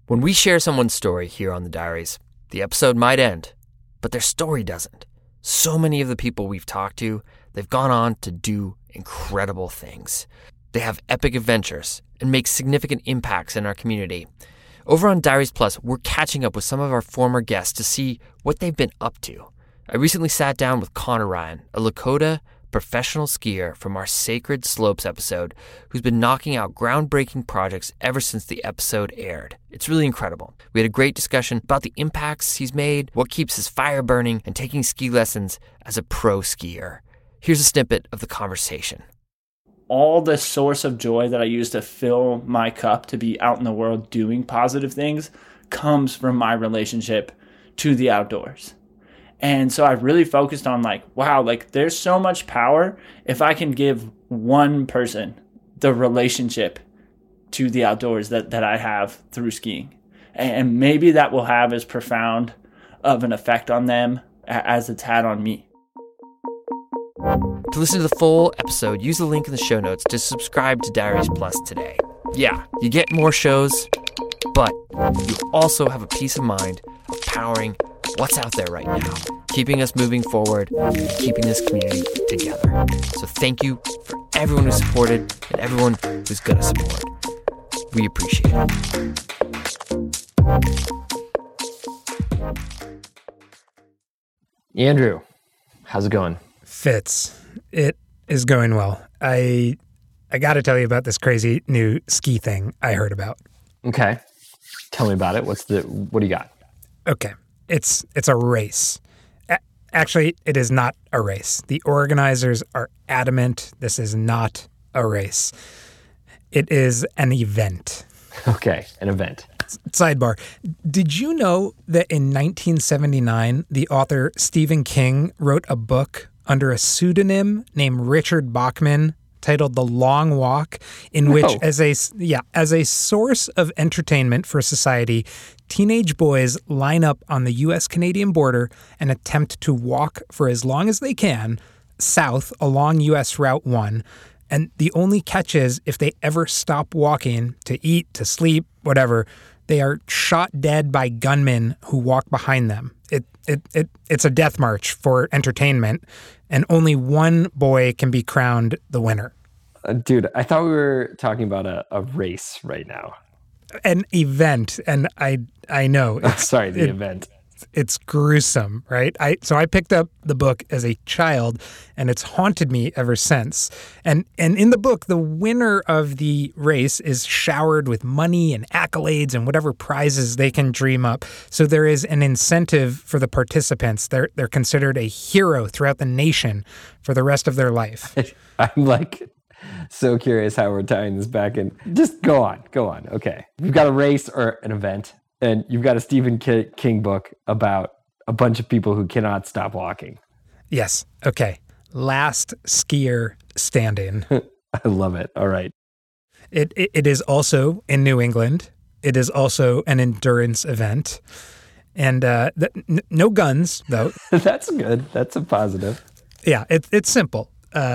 When we share someone's story here on the Diaries, the episode might end, but their story doesn't. So many of the people we've talked to, they've gone on to do incredible things. They have epic adventures and make significant impacts in our community. Over on Diaries Plus, we're catching up with some of our former guests to see what they've been up to. I recently sat down with Connor Ryan, a Lakota professional skier from our Sacred Slopes episode, who's been knocking out groundbreaking projects ever since the episode aired. It's really incredible. We had a great discussion about the impacts he's made, what keeps his fire burning, and taking ski lessons as a pro skier. Here's a snippet of the conversation. All the source of joy that I use to fill my cup to be out in the world doing positive things comes from my relationship to the outdoors. And so I really focused on wow, there's so much power if I can give one person the relationship to the outdoors that I have through skiing. And maybe that will have as profound of an effect on them as it's had on me. To listen to the full episode, use the link in the show notes to subscribe to Diaries Plus today. Yeah, you get more shows, but you also have a peace of mind of powering what's out there right now, keeping us moving forward, keeping this community together. So thank you for everyone who supported and everyone who's going to support. We appreciate it. Andrew, how's it going? Fitz, it is going well. I got to tell you about this crazy new ski thing I heard about. Okay. Tell me about it. What do you got? Okay. It's a race. Actually, it is not a race. The organizers are adamant this is not a race. It is an event. Okay, an event. Sidebar. Did you know that in 1979, the author Stephen King wrote a book under a pseudonym named Richard Bachman titled The Long Walk, in which, as a source of entertainment for society, teenage boys line up on the U.S.-Canadian border and attempt to walk for as long as they can south along U.S. Route 1. And the only catch is if they ever stop walking to eat, to sleep, whatever, they are shot dead by gunmen who walk behind them. It's a death march for entertainment, and only one boy can be crowned the winner. Dude, I thought we were talking about a race right now. An event, and I know. The event. It's gruesome, right? So I picked up the book as a child, and it's haunted me ever since. And in the book, the winner of the race is showered with money and accolades and whatever prizes they can dream up. So there is an incentive for the participants. They're considered a hero throughout the nation for the rest of their life. I'm so curious how we're tying this back in. Just go on. Okay. You've got a race or an event, and you've got a Stephen King book about a bunch of people who cannot stop walking. Yes. Okay. Last skier standing. I love it. All right. It is also in New England. It is also an endurance event. And no guns, though. That's good. That's a positive. Yeah, it's simple.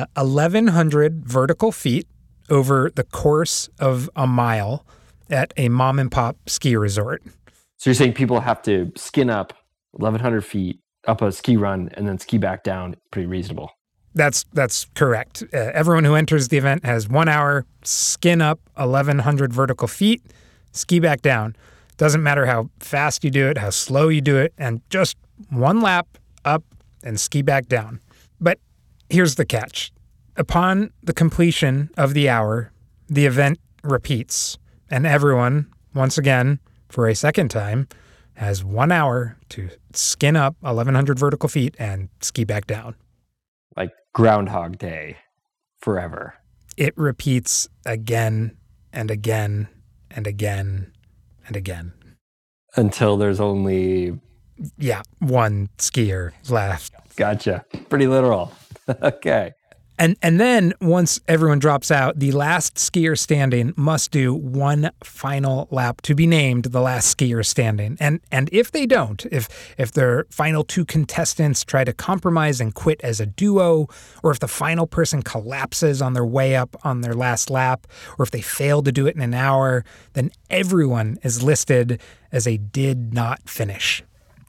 1,100 vertical feet over the course of a mile at a mom and pop ski resort. So you're saying people have to skin up 1,100 feet up a ski run and then ski back down? Pretty reasonable. That's correct. Everyone who enters the event has 1 hour, skin up 1,100 vertical feet, ski back down. Doesn't matter how fast you do it, how slow you do it, and just one lap up and ski back down. But here's the catch. Upon the completion of the hour, the event repeats, and everyone, once again, for a second time, has 1 hour to skin up 1,100 vertical feet and ski back down. Like Groundhog Day, forever. It repeats again and again and again and again. Until there's only... Yeah, one skier left. Gotcha. Pretty literal. Okay. And then once everyone drops out, the last skier standing must do one final lap to be named the last skier standing. And if they don't, if their final two contestants try to compromise and quit as a duo, or if the final person collapses on their way up on their last lap, or if they fail to do it in an hour, then everyone is listed as a did not finish.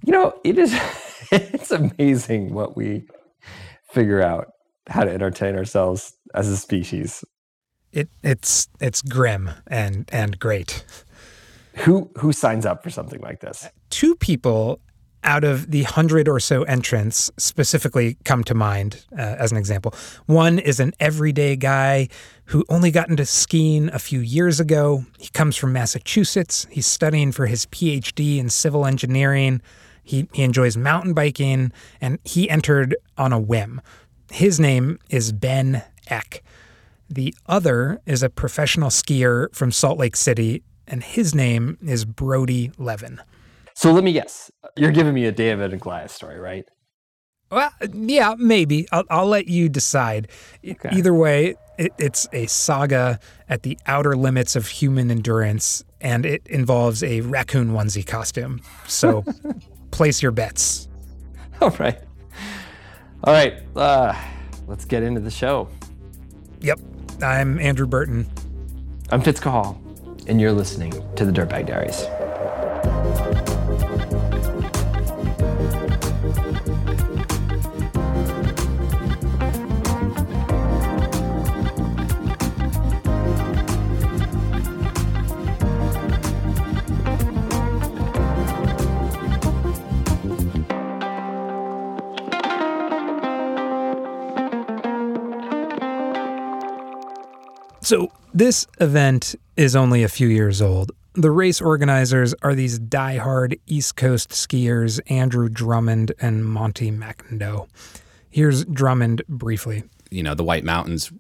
It's amazing what we figure out how to entertain ourselves as a species. It's grim and great. Who signs up for something like this? Two people out of the 100 or so entrants specifically come to mind as an example. One is an everyday guy who only got into skiing a few years ago. He comes from Massachusetts. He's studying for his PhD in civil engineering. He enjoys mountain biking, and he entered on a whim. His name is Ben Eck. The other is a professional skier from Salt Lake City, and his name is Brody Levin. So let me guess. You're giving me a David and Goliath story, right? Well, yeah, maybe. I'll let you decide. Okay. Either way, it's a saga at the outer limits of human endurance, and it involves a raccoon onesie costume. So place your bets. All right. Let's get into the show. Yep. I'm Andrew Burton. I'm Fitz Cahall, and you're listening to the Dirtbag Diaries. So this event is only a few years old. The race organizers are these diehard East Coast skiers, Andrew Drummond and Monty McIndoe. Here's Drummond briefly. The White Mountains,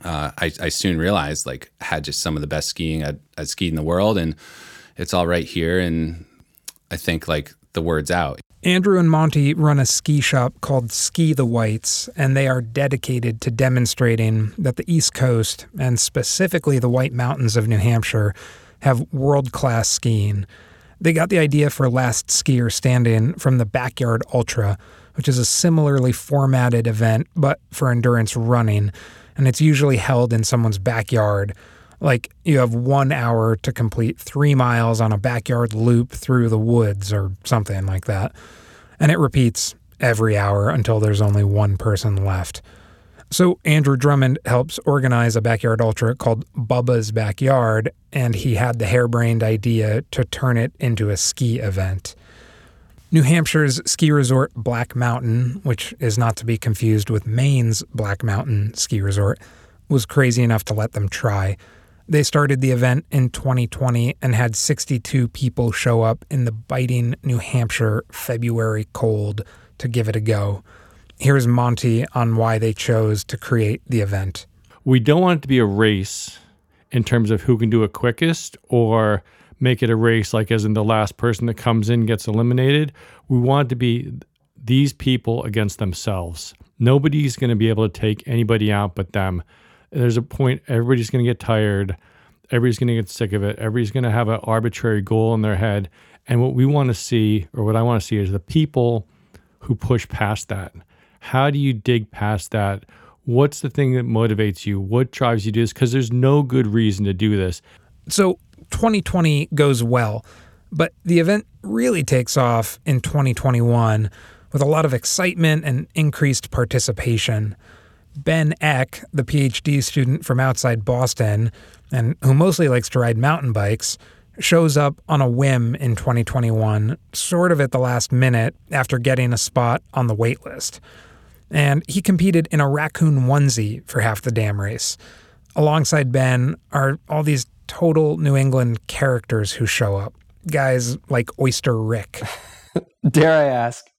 I soon realized, had just some of the best skiing I'd skied in the world, and it's all right here, and I think, the word's out. Andrew and Monty run a ski shop called Ski the Whites, and they are dedicated to demonstrating that the East Coast, and specifically the White Mountains of New Hampshire, have world-class skiing. They got the idea for Last Skier Standing from the Backyard Ultra, which is a similarly formatted event, but for endurance running, and it's usually held in someone's backyard. You have 1 hour to complete 3 miles on a backyard loop through the woods or something like that. And it repeats every hour until there's only one person left. So Andrew Drummond helps organize a backyard ultra called Bubba's Backyard, and he had the harebrained idea to turn it into a ski event. New Hampshire's ski resort Black Mountain, which is not to be confused with Maine's Black Mountain Ski Resort, was crazy enough to let them try. They started the event in 2020 and had 62 people show up in the biting New Hampshire February cold to give it a go. Here's Monty on why they chose to create the event. We don't want it to be a race in terms of who can do it quickest or make it a race as in the last person that comes in gets eliminated. We want it to be these people against themselves. Nobody's going to be able to take anybody out but them. There's a point everybody's going to get tired. Everybody's going to get sick of it. Everybody's going to have an arbitrary goal in their head. And what we want to see, or what I want to see, is the people who push past that. How do you dig past that? What's the thing that motivates you? What drives you to do this? Because there's no good reason to do this. So 2020 goes well, but the event really takes off in 2021 with a lot of excitement and increased participation. Ben Eck, the PhD student from outside Boston, and who mostly likes to ride mountain bikes, shows up on a whim in 2021, sort of at the last minute after getting a spot on the wait list. And he competed in a raccoon onesie for half the damn race. Alongside Ben are all these total New England characters who show up. Guys like Oyster Rick. Dare I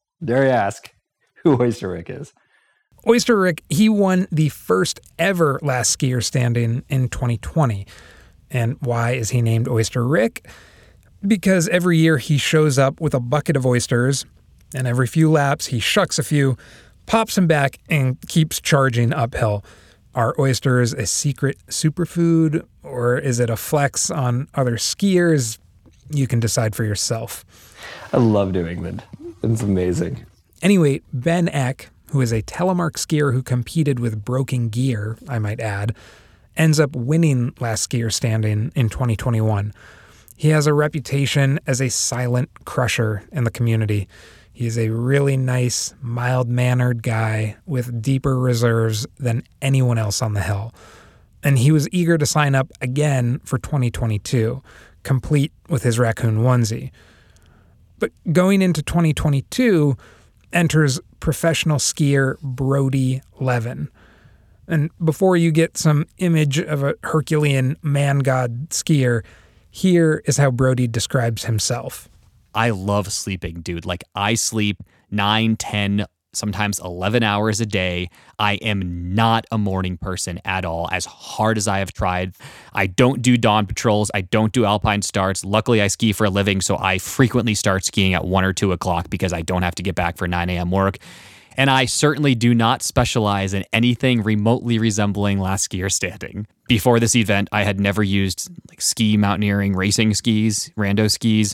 ask who Oyster Rick is? Oyster Rick, he won the first ever Last Skier Standing in 2020. And why is he named Oyster Rick? Because every year he shows up with a bucket of oysters, and every few laps he shucks a few, pops him back and keeps charging uphill. Are oysters a secret superfood, or is it a flex on other skiers? You can decide for yourself. I love New England. It's amazing. Anyway, Ben Eck, who is a telemark skier who competed with Broken Gear, I might add, ends up winning Last Skier Standing in 2021. He has a reputation as a silent crusher in the community. He's a really nice, mild-mannered guy with deeper reserves than anyone else on the hill. And he was eager to sign up again for 2022, complete with his raccoon onesie. But going into 2022, enters professional skier Brody Levin. And before you get some image of a Herculean man-god skier, here is how Brody describes himself. I love sleeping, dude. Like, I sleep 9, 10, sometimes 11 hours a day. I am not a morning person at all, as hard as I have tried. I don't do dawn patrols. I don't do alpine starts. Luckily, I ski for a living, so I frequently start skiing at 1 or 2 o'clock because I don't have to get back for 9 a.m. work. And I certainly do not specialize in anything remotely resembling Last Skier Standing. Before this event, I had never used ski mountaineering racing skis, rando skis.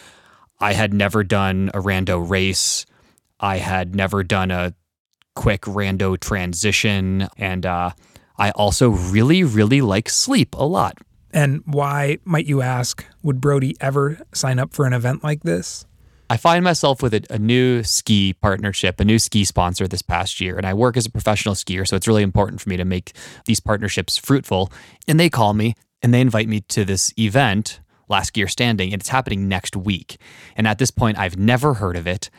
I had never done a rando race. I had never done a quick rando transition. And I also really, really like sleep a lot. And why, might you ask, would Brody ever sign up for an event like this? I find myself with a new ski partnership, a new ski sponsor this past year, and I work as a professional skier, so it's really important for me to make these partnerships fruitful. And they call me and they invite me to this event, Last Skier Standing, and it's happening next week. And at this point, I've never heard of it.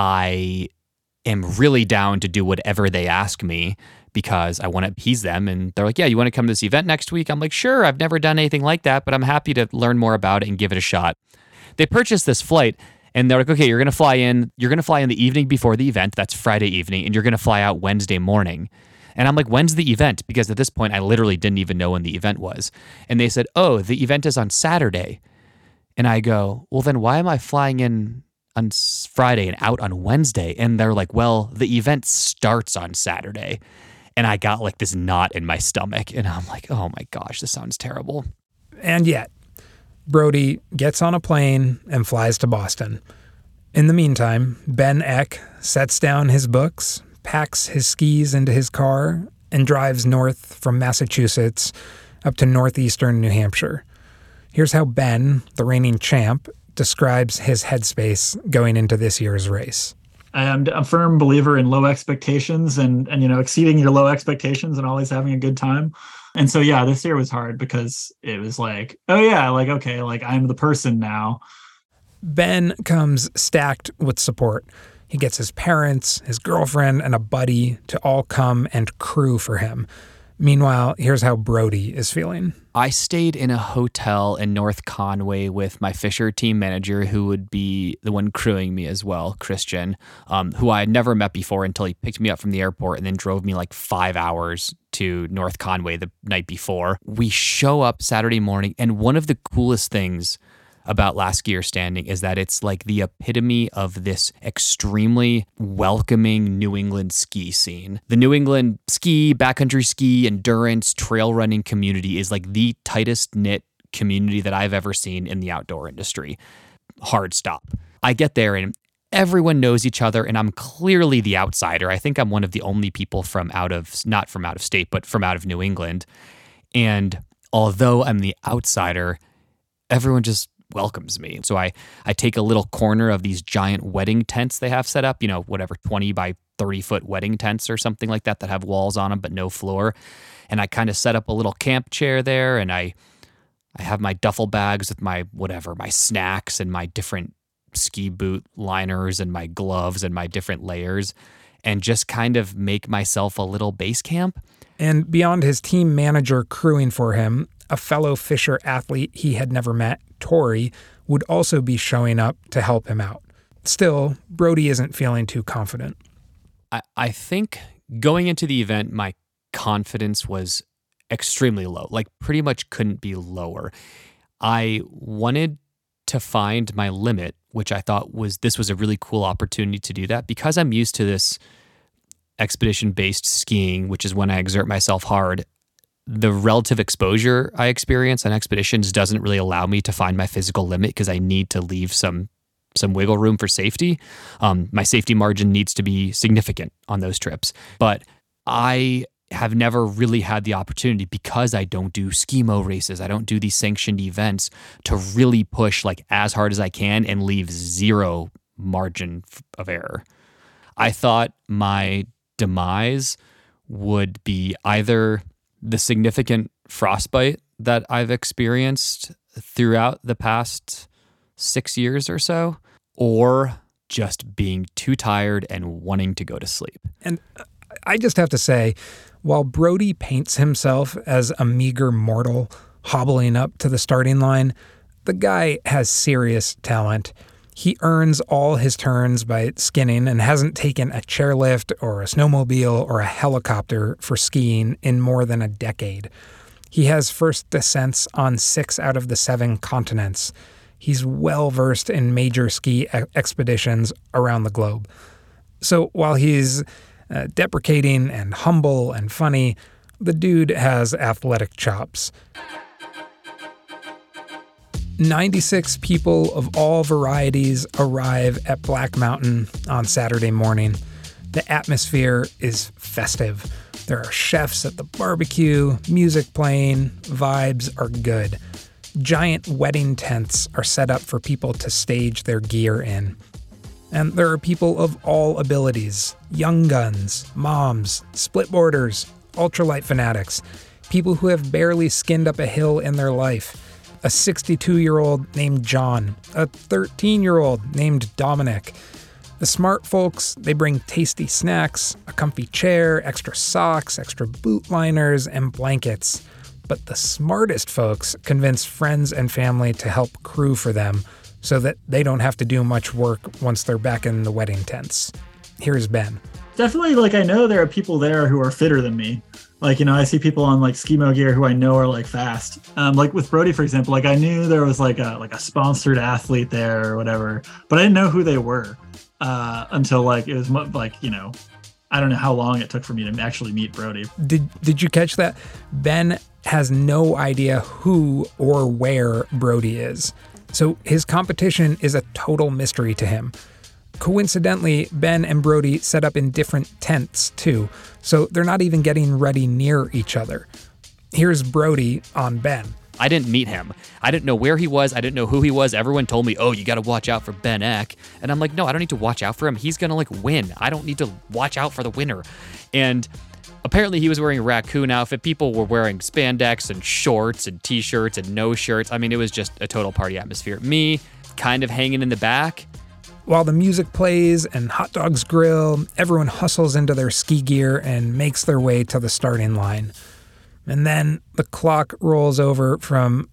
I am really down to do whatever they ask me because I want to appease them. And they're like, yeah, you want to come to this event next week? I'm like, sure, I've never done anything like that, but I'm happy to learn more about it and give it a shot. They purchased this flight. And they're like, okay, you're going to fly in the evening before the event. That's Friday evening. And you're going to fly out Wednesday morning. And I'm like, when's the event? Because at this point, I literally didn't even know when the event was. And they said, oh, the event is on Saturday. And I go, well, then why am I flying in on Friday and out on Wednesday? And they're like, well, the event starts on Saturday. And I got like this knot in my stomach. And I'm like, oh my gosh, this sounds terrible. And yet, Brody gets on a plane and flies to Boston. In the meantime, Ben Eck sets down his books, packs his skis into his car, and drives north from Massachusetts up to northeastern New Hampshire. Here's how Ben, the reigning champ, describes his headspace going into this year's race. I'm a firm believer in low expectations and exceeding your low expectations and always having a good time. And so, yeah, this year was hard because it was like, oh yeah, like, okay, like I'm the person now. Ben comes stacked with support. He gets his parents, his girlfriend, and a buddy to all come and crew for him. Meanwhile, here's how Brody is feeling. I stayed in a hotel in North Conway with my Fisher team manager, who would be the one crewing me as well, Christian, who I had never met before until he picked me up from the airport and then drove me like 5 hours to North Conway the night before. We show up Saturday morning, and one of the coolest things about Last Skier Standing is that it's like the epitome of this extremely welcoming New England ski scene. The New England ski, backcountry ski, endurance, trail running community is like the tightest knit community that I've ever seen in the outdoor industry. Hard stop. I get there and everyone knows each other, and I'm clearly the outsider. I think I'm one of the only people not from out of state, but from out of New England. And although I'm the outsider, everyone just welcomes me. So I take a little corner of these giant wedding tents they have set up, 20 by 30 foot wedding tents or something like that have walls on them but no floor. And I kind of set up a little camp chair there, and I have my duffel bags with my snacks and my different ski boot liners and my gloves and my different layers, and just kind of make myself a little base camp. And beyond his team manager crewing for him, a fellow Fisher athlete he had never met, Tori, would also be showing up to help him out. Still, Brody isn't feeling too confident. I think going into the event, my confidence was extremely low, like pretty much couldn't be lower. I wanted to find my limit, which I thought this was a really cool opportunity to do that, because I'm used to this expedition-based skiing, which is when I exert myself hard, the relative exposure I experience on expeditions doesn't really allow me to find my physical limit because I need to leave some wiggle room for safety. My safety margin needs to be significant on those trips. But I have never really had the opportunity, because I don't do skimo races, I don't do these sanctioned events, to really push like as hard as I can and leave zero margin of error. I thought my demise would be either the significant frostbite that I've experienced throughout the past 6 years or so, or just being too tired and wanting to go to sleep. And I just have to say, while Brody paints himself as a meager mortal hobbling up to the starting line, the guy has serious talent. He earns all his turns by skinning and hasn't taken a chairlift or a snowmobile or a helicopter for skiing in more than a decade. He has first descents on 6 out of the 7 continents. He's well-versed in major ski expeditions around the globe. So while he's deprecating and humble and funny, the dude has athletic chops. 96 people of all varieties arrive at Black Mountain on Saturday morning. The atmosphere is festive. There are chefs at the barbecue, music playing, vibes are good. Giant wedding tents are set up for people to stage their gear in. And there are people of all abilities, young guns, moms, splitboarders, ultralight fanatics, people who have barely skinned up a hill in their life, a 62-year-old named John, a 13-year-old named Dominic. The smart folks, they bring tasty snacks, a comfy chair, extra socks, extra boot liners, and blankets. But the smartest folks convince friends and family to help crew for them so that they don't have to do much work once they're back in the wedding tents. Here's Ben. Definitely, like, I know there are people there who are fitter than me. Like, you know, I see people on like skimo gear who I know are like fast. Like with Brody, for example, like I knew there was like a sponsored athlete there or whatever, but I didn't know who they were until like it was like, you know, I don't know how long it took for me to actually meet Brody. Did you catch that? Ben has no idea who or where Brody is. So his competition is a total mystery to him. Coincidentally, Ben and Brody set up in different tents too, so they're not even getting ready near each other. Here's Brody on Ben. I didn't meet him. I didn't know where he was. I didn't know who he was. Everyone told me, oh, you got to watch out for Ben Eck. And I'm like, no, I don't need to watch out for him. He's going to like win. I don't need to watch out for the winner. And apparently he was wearing a raccoon outfit. People were wearing spandex and shorts and t-shirts and no shirts. I mean, it was just a total party atmosphere. Me kind of hanging in the back. While the music plays and hot dogs grill, everyone hustles into their ski gear and makes their way to the starting line. And then the clock rolls over from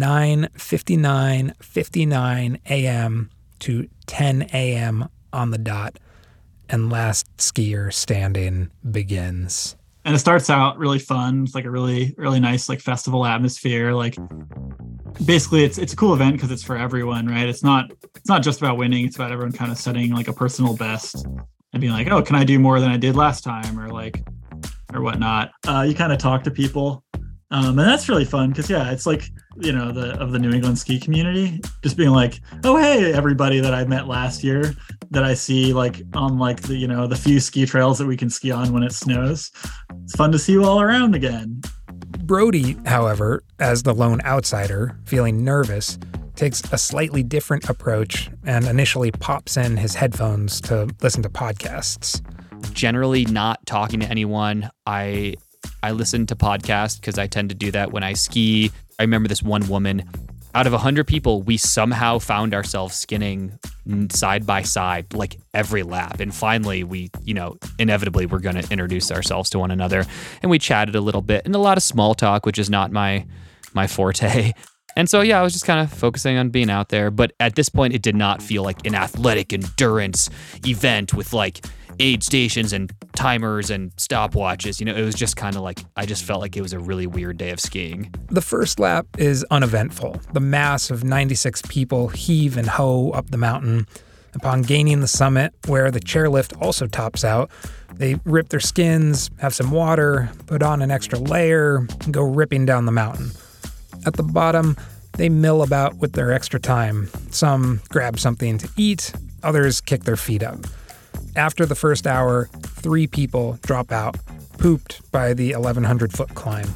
9:59 a.m. to 10 a.m. on the dot, and last skier standing begins. And it starts out really fun. It's like a really, really nice like festival atmosphere. Like basically it's a cool event because it's for everyone, right? It's not just about winning. It's about everyone kind of setting like a personal best and being like, oh, can I do more than I did last time? Or whatnot. You kind of talk to people. And that's really fun because, yeah, it's like, you know, the New England ski community just being like, oh, hey, everybody that I met last year that I see like on like the, you know, the few ski trails that we can ski on when it snows. It's fun to see you all around again. Brody, however, as the lone outsider, feeling nervous, takes a slightly different approach and initially pops in his headphones to listen to podcasts. Generally not talking to anyone. I listen to podcasts because I tend to do that when I ski. I remember this one woman, out of 100 people, we somehow found ourselves skinning side by side, like every lap. And finally, we, you know, inevitably we're going to introduce ourselves to one another. And we chatted a little bit and a lot of small talk, which is not my forte. And so, yeah, I was just kind of focusing on being out there. But at this point, it did not feel like an athletic endurance event with like aid stations and timers and stopwatches. You know, it was just kind of like, I just felt like it was a really weird day of skiing. The first lap is uneventful. The mass of 96 people heave and hoe up the mountain. Upon gaining the summit, where the chairlift also tops out, They rip their skins, have some water, put on an extra layer, and go ripping down the mountain. At the bottom, they mill about with their extra time. Some grab something to eat, others kick their feet up. After the first hour, 3 people drop out, pooped by the 1,100-foot climb.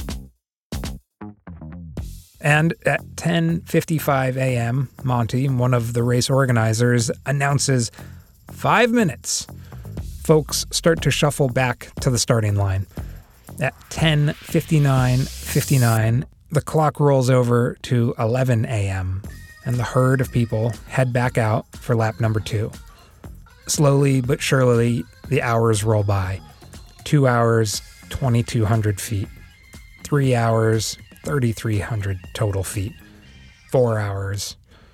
And at 10:55 a.m., Monty, one of the race organizers, announces 5 minutes. Folks start to shuffle back to the starting line. At 10:59:59, the clock rolls over to 11 a.m., and the herd of people head back out for lap number 2. Slowly but surely, the hours roll by. 2 hours, 2,200 feet. 3 hours, 3,300 total feet. 4 hours.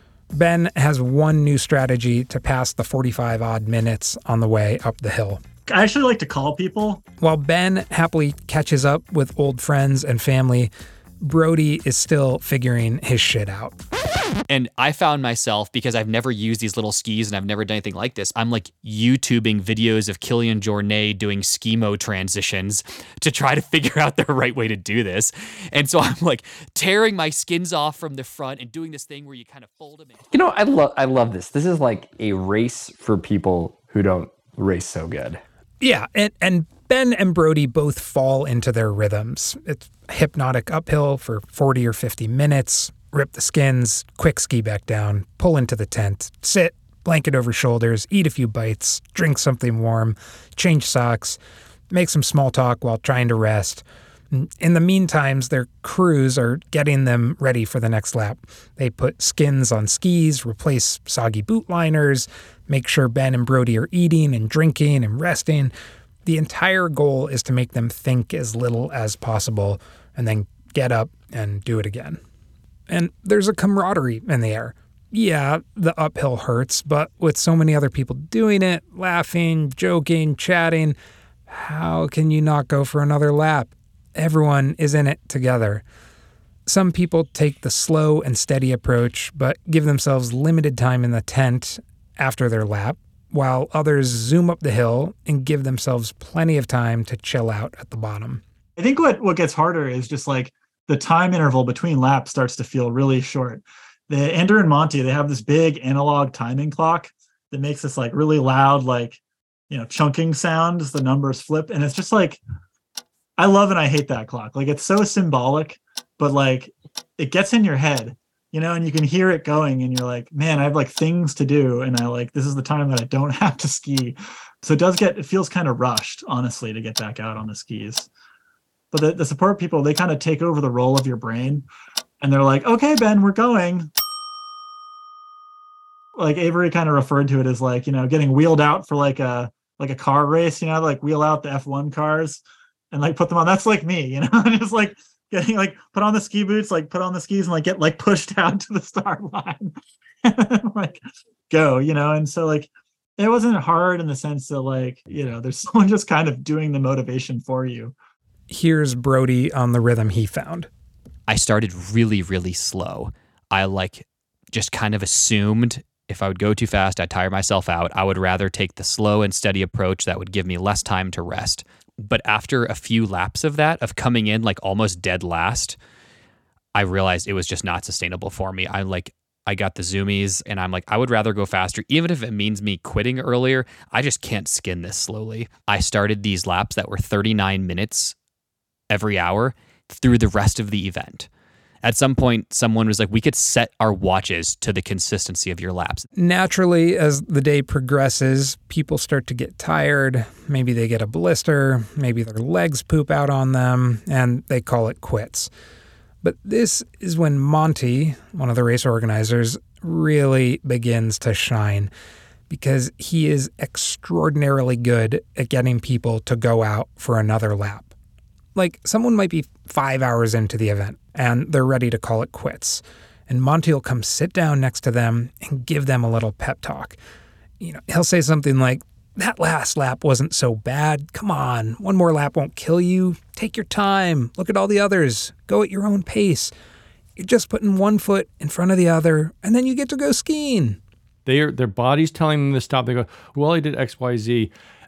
Ben has one new strategy to pass the 45-odd minutes on the way up the hill. I actually like to call people. While Ben happily catches up with old friends and family, Brody is still figuring his shit out. And I found myself, because I've never used these little skis and I've never done anything like this, I'm like YouTubing videos of Kilian Jornet doing skimo transitions to try to figure out the right way to do this. And so I'm like tearing my skins off from the front and doing this thing where you kind of fold them in. You know, I love this. This is like a race for people who don't race so good. Yeah, and Ben and Brody both fall into their rhythms. It's hypnotic uphill for 40 or 50 minutes, rip the skins, quick ski back down, pull into the tent, sit, blanket over shoulders, eat a few bites, drink something warm, change socks, make some small talk while trying to rest. In the meantime, their crews are getting them ready for the next lap. They put skins on skis, replace soggy boot liners, make sure Ben and Brody are eating and drinking and resting. The entire goal is to make them think as little as possible and then get up and do it again. And there's a camaraderie in the air. Yeah, the uphill hurts, but with so many other people doing it, laughing, joking, chatting, how can you not go for another lap? Everyone is in it together. Some people take the slow and steady approach, but give themselves limited time in the tent after their lap, while others zoom up the hill and give themselves plenty of time to chill out at the bottom. I think what gets harder is just like the time interval between laps starts to feel really short. The Ender and Monty, they have this big analog timing clock that makes this like really loud, like, you know, chunking sound as the numbers flip. And it's just like, I love and I hate that clock. Like, it's so symbolic, but like it gets in your head, you know, and you can hear it going and you're like, man, I have like things to do. And this is the time that I don't have to ski. So it feels kind of rushed, honestly, to get back out on the skis. But the support people, they kind of take over the role of your brain and they're like, okay, Ben, we're going. Like Avery kind of referred to it as like, you know, getting wheeled out for like a car race, you know, like wheel out the F1 cars and like put them on. That's like me, you know, and just like getting like put on the ski boots, like put on the skis and like get like pushed out to the start line and then, like go, you know. And so like it wasn't hard in the sense that like, you know, there's someone just kind of doing the motivation for you. Here's Brody on the rhythm he found. I started really, really slow. I like just kind of assumed if I would go too fast, I'd tire myself out. I would rather take the slow and steady approach that would give me less time to rest. But after a few laps of that, of coming in like almost dead last, I realized it was just not sustainable for me. I got the zoomies and I'm like, I would rather go faster. Even if it means me quitting earlier, I just can't skin this slowly. I started these laps that were 39 minutes every hour through the rest of the event. At some point, someone was like, we could set our watches to the consistency of your laps. Naturally, as the day progresses, people start to get tired. Maybe they get a blister, maybe their legs poop out on them, and they call it quits. But this is when Monty, one of the race organizers, really begins to shine because he is extraordinarily good at getting people to go out for another lap. Like, someone might be 5 hours into the event and they're ready to call it quits. And Monty will come sit down next to them and give them a little pep talk. You know, he'll say something like, that last lap wasn't so bad. Come on, one more lap won't kill you. Take your time. Look at all the others. Go at your own pace. You're just putting one foot in front of the other, and then you get to go skiing. Their body's telling them to stop. They go, well, I did X, Y, Z.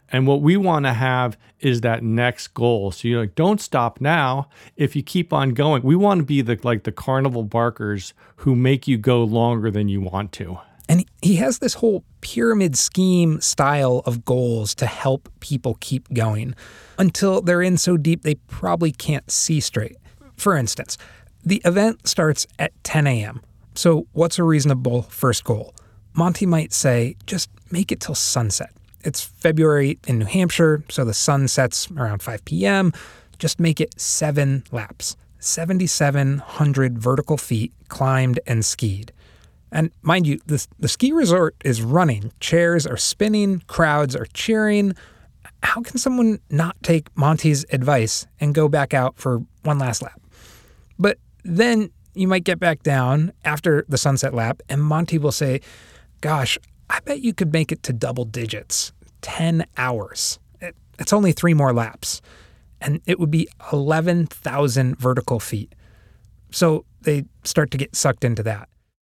And what we want to have is that next goal. So you're like, don't stop now. If you keep on going, we want to be the carnival barkers who make you go longer than you want to. And he has this whole pyramid scheme style of goals to help people keep going until they're in so deep they probably can't see straight. For instance, the event starts at 10 a.m. So what's a reasonable first goal? Monty might say, just make it till sunset. It's February in New Hampshire, so the sun sets around 5 p.m. Just make it 7 laps, 7,700 vertical feet climbed and skied. And mind you, the ski resort is running. Chairs are spinning, crowds are cheering. How can someone not take Monty's advice and go back out for one last lap? But then you might get back down after the sunset lap, and Monty will say, gosh, I bet you could make it to double digits, 10 hours. It's only 3 more laps. And it would be 11,000 vertical feet. So they start to get sucked into that.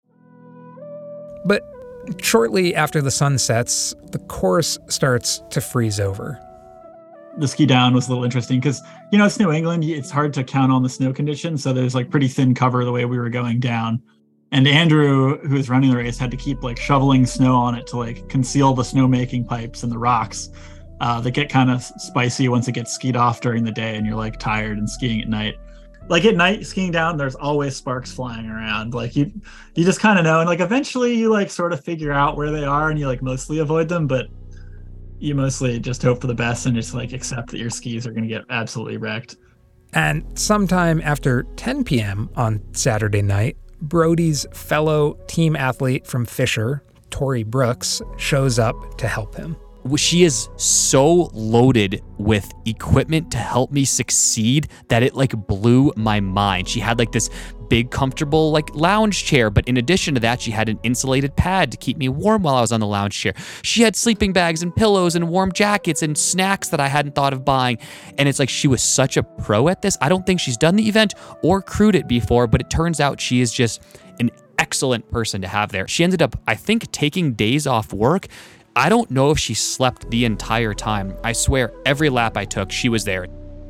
But shortly after the sun sets, the course starts to freeze over. The ski down was a little interesting because, it's New England. It's hard to count on the snow conditions. So there's pretty thin cover the way we were going down. And Andrew, who was running the race, had to keep shoveling snow on it to conceal the snowmaking pipes and the rocks that get kind of spicy once it gets skied off during the day and you're tired and skiing at night. At night, skiing down, there's always sparks flying around. You just kind of know. And eventually you sort of figure out where they are and you mostly avoid them, but you mostly just hope for the best and just accept that your skis are going to get absolutely wrecked. And sometime after 10 p.m. on Saturday night, Brody's fellow team athlete from Fisher, Tori Brooks, shows up to help him. She is so loaded with equipment to help me succeed that it blew my mind. She had this big comfortable lounge chair, but in addition to that, she had an insulated pad to keep me warm while I was on the lounge chair. She had sleeping bags and pillows and warm jackets and snacks that I hadn't thought of buying. And it's she was such a pro at this. I don't think she's done the event or crewed it before, but it turns out she is just an excellent person to have there. She ended up, I think, taking days off work. I don't know if she slept the entire time. I swear, every lap I took, she was there.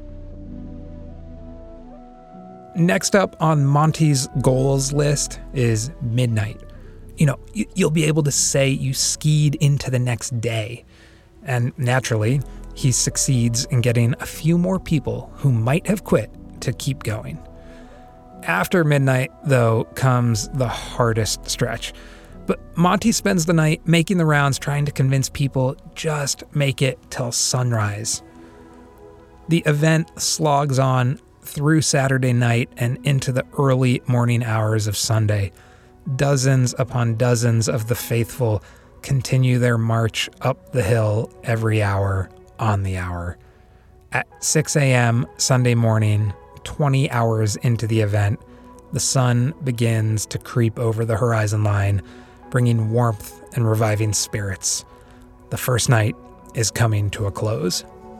Next up on Monty's goals list is midnight. You'll be able to say you skied into the next day. And naturally, he succeeds in getting a few more people who might have quit to keep going. After midnight, though, comes the hardest stretch. But Monty spends the night making the rounds trying to convince people just make it till sunrise. The event slogs on through Saturday night and into the early morning hours of Sunday. Dozens upon dozens of the faithful continue their march up the hill every hour on the hour. At 6 a.m. Sunday morning, 20 hours into the event, the sun begins to creep over the horizon line, bringing warmth and reviving spirits. The first night is coming to a close.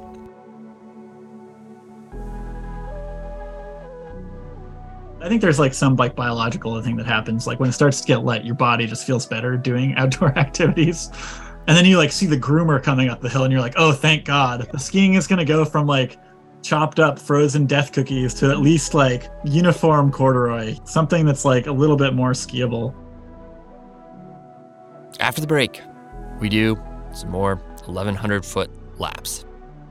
I think there's some biological thing that happens. When it starts to get light, your body just feels better doing outdoor activities. And then you see the groomer coming up the hill and you're oh, thank God. The skiing is going to go from chopped up frozen death cookies to at least uniform corduroy, something that's a little bit more skiable. After the break, we do some more 1,100-foot laps.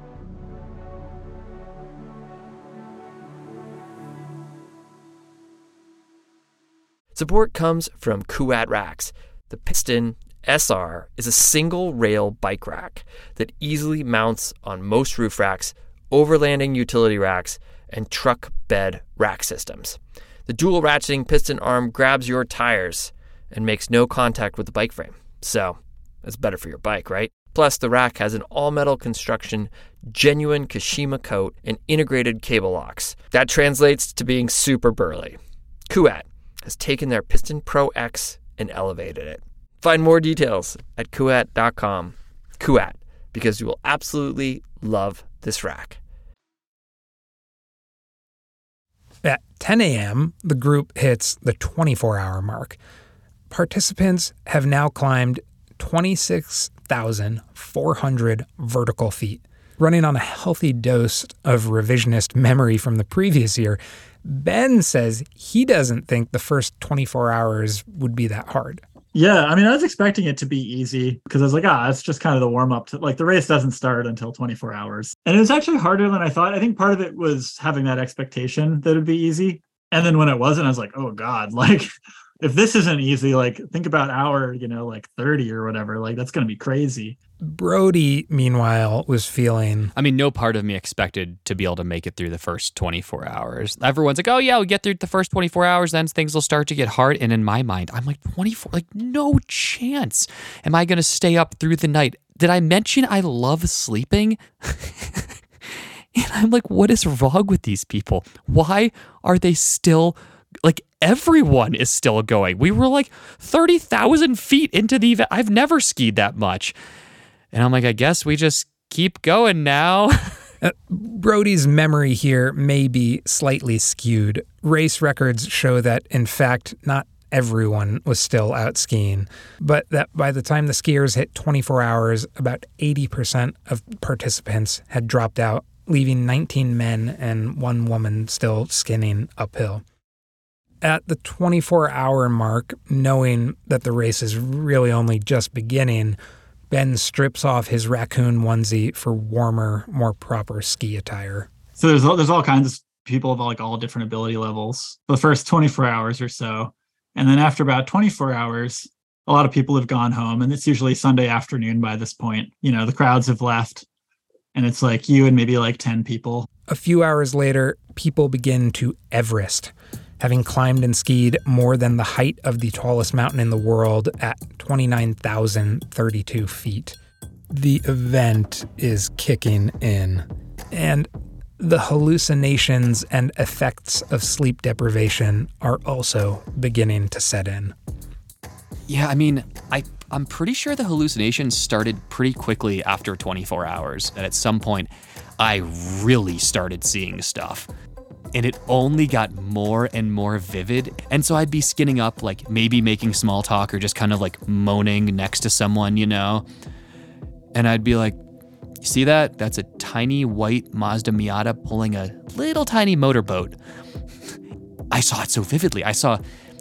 Support comes from Kuat Racks. The Piston SR is a single-rail bike rack that easily mounts on most roof racks, overlanding utility racks, and truck bed rack systems. The dual ratcheting piston arm grabs your tires and makes no contact with the bike frame. So, it's better for your bike, right? Plus, the rack has an all-metal construction, genuine Kashima coat, and integrated cable locks. That translates to being super burly. Kuat has taken their Piston Pro X and elevated it. Find more details at kuat.com. Kuat, because you will absolutely love this rack. At 10 a.m., the group hits the 24-hour mark. Participants have now climbed 30,400 vertical feet. Running on a healthy dose of revisionist memory from the previous year, Ben says he doesn't think the first 24 hours would be that hard. Yeah, I mean, I was expecting it to be easy because I was like, it's just kind of the warm up to, like, the race doesn't start until 24 hours. And it was actually harder than I thought. I think part of it was having that expectation that it'd be easy. And then when it wasn't, I was like, oh God, like, if this isn't easy, like, think about hour, 30 or whatever, like, that's going to be crazy. Brody, meanwhile, was feeling... I mean, no part of me expected to be able to make it through the first 24 hours. Everyone's like, oh yeah, we get through the first 24 hours, then things will start to get hard. And in my mind, I'm like, 24, like, no chance. Am I going to stay up through the night? Did I mention I love sleeping? And I'm like, what is wrong with these people? Why are they still... Like, everyone is still going. We were like 30,000 feet into the event. I've never skied that much. And I'm like, I guess we just keep going now. Brody's memory here may be slightly skewed. Race records show that, in fact, not everyone was still out skiing, but that by the time the skiers hit 24 hours, about 80% of participants had dropped out, leaving 19 men and 1 woman still skinning uphill. At the 24-hour mark, knowing that the race is really only just beginning, Ben strips off his raccoon onesie for warmer, more proper ski attire. So there's all kinds of people of like all different ability levels for the first 24 hours or so. And then after about 24 hours, a lot of people have gone home, and it's usually Sunday afternoon by this point. The crowds have left, and it's like you and maybe like 10 people. A few hours later, people begin to Everest, having climbed and skied more than the height of the tallest mountain in the world at 29,032 feet. The event is kicking in, and the hallucinations and effects of sleep deprivation are also beginning to set in. Yeah, I mean, I'm pretty sure the hallucinations started pretty quickly after 24 hours, and at some point, I really started seeing stuff. And it only got more and more vivid. And so I'd be skinning up, like maybe making small talk or just kind of like moaning next to someone, And I'd be like, you see that? That's a tiny white Mazda Miata pulling a little tiny motorboat. I saw it so vividly. I saw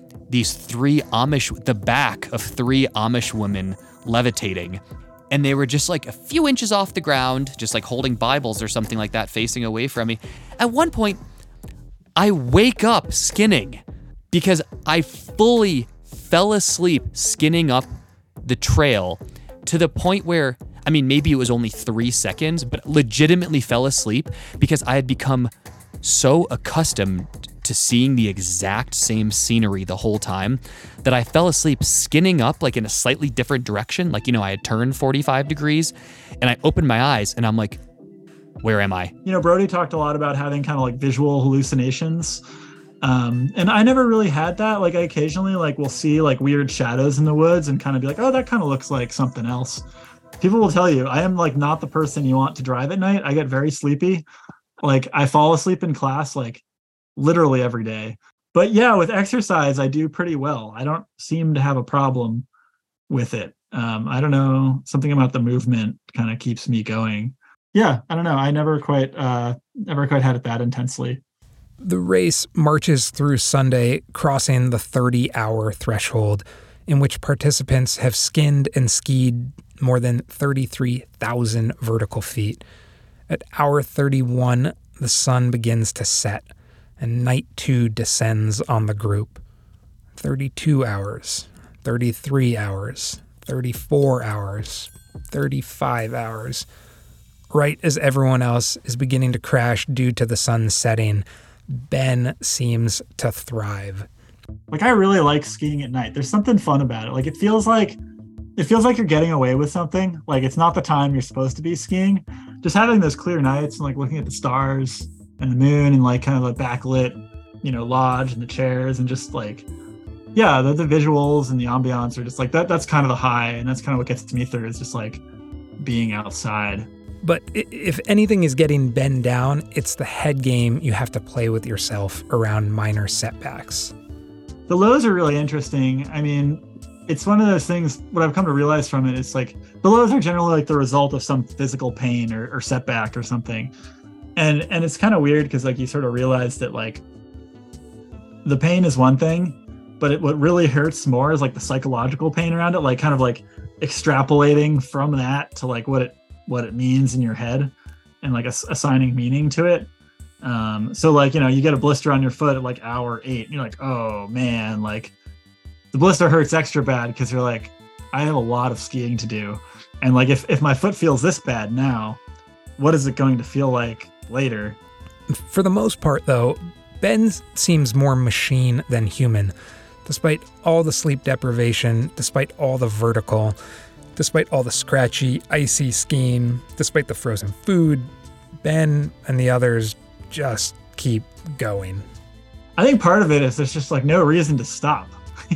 the back of 3 Amish women levitating. And they were just like a few inches off the ground, just like holding Bibles or something like that, facing away from me. At one point, I wake up skinning because I fully fell asleep skinning up the trail to the point where, I mean, maybe it was only 3 seconds, but legitimately fell asleep because I had become so accustomed to seeing the exact same scenery the whole time that I fell asleep skinning up like in a slightly different direction. Like, I had turned 45 degrees and I opened my eyes and I'm like, where am I? Brody talked a lot about having kind of like visual hallucinations. And I never really had that. Like I occasionally will see like weird shadows in the woods and kind of be like, oh, that kind of looks like something else. People will tell you, I am like not the person you want to drive at night. I get very sleepy. Like I fall asleep in class, like literally every day. But yeah, with exercise, I do pretty well. I don't seem to have a problem with it. I don't know, something about the movement kind of keeps me going. Yeah, I don't know. I never quite had it that intensely. The race marches through Sunday, crossing the 30-hour threshold, in which participants have skinned and skied more than 33,000 vertical feet. At hour 31, the sun begins to set, and night 2 descends on the group. 32 hours, 33 hours, 34 hours, 35 hours. Right as everyone else is beginning to crash due to the sun setting, Ben seems to thrive. Like I really like skiing at night. There's something fun about it. Like it feels like you're getting away with something. Like it's not the time you're supposed to be skiing. Just having those clear nights and like looking at the stars and the moon and like kind of the backlit, lodge and the chairs and just like, yeah, the visuals and the ambiance are just like that. That's kind of the high, and that's kind of what gets to me through. It's just like being outside. But if anything is getting Ben down, it's the head game you have to play with yourself around minor setbacks. The lows are really interesting. I mean, it's one of those things, what I've come to realize from it is like the lows are generally like the result of some physical pain or setback or something. And it's kind of weird because like you sort of realize that like the pain is one thing, but what really hurts more is like the psychological pain around it, like kind of like extrapolating from that to like what it means in your head and like assigning meaning to it. So like, you get a blister on your foot at like hour 8 and you're like, oh man, like the blister hurts extra bad because you're like, I have a lot of skiing to do. And like, if my foot feels this bad now, what is it going to feel like later? For the most part, though, Ben seems more machine than human. Despite all the sleep deprivation, despite all the vertical, despite all the scratchy, icy skiing, despite the frozen food, Ben and the others just keep going. I think part of it is there's just like no reason to stop.